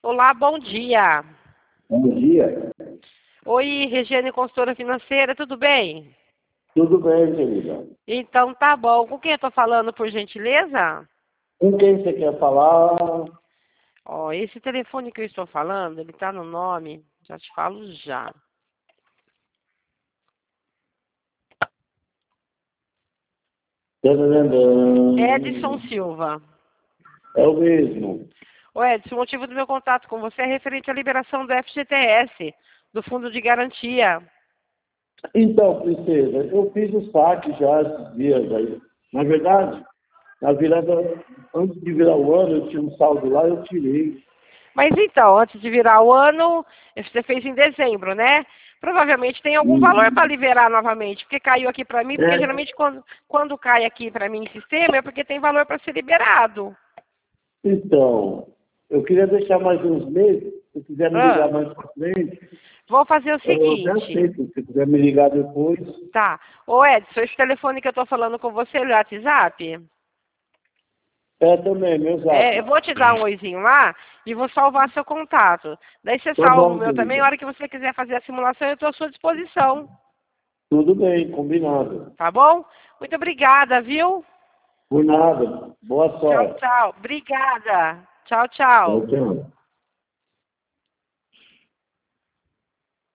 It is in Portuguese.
Olá, bom dia. Bom dia. Oi, Regiane, consultora financeira, tudo bem? Tudo bem, querida? Então tá bom. Com quem eu tô falando, por gentileza? Com quem você quer falar? Ó, esse telefone que eu estou falando, ele tá no nome, já te falo já. Tadadadã. Edson Silva. É o mesmo. Ô Edson, o motivo do meu contato com você é referente à liberação do FGTS, do Fundo de Garantia. Então, princesa, eu fiz o saque já esses dias aí. Na verdade, na virada, antes de virar o ano, eu tinha um saldo lá, eu tirei. Mas então, antes de virar o ano, você fez em dezembro, né? Provavelmente tem algum valor para liberar novamente, porque caiu aqui para mim, porque É, geralmente quando cai aqui para mim em sistema é porque tem valor para ser liberado. então, eu queria deixar mais uns meses, se quiser me Ah, ligar mais para frente, vou fazer o eu até seguinte, aceito. Se quiser me ligar depois, tá? Ô Edson, esse telefone que eu estou falando com você, ele é o WhatsApp? é também, meu É, eu zap. vou te dar um oizinho lá e vou salvar seu contato. Daí você Tá salva o bom, meu também, a querida. hora que você quiser fazer a simulação, eu estou à sua disposição, Tudo bem, combinado. tá bom? Muito obrigada, viu? Por nada. Boa Tchau, sorte. tchau. Obrigada. Tchau, Tchau, tchau. tchau.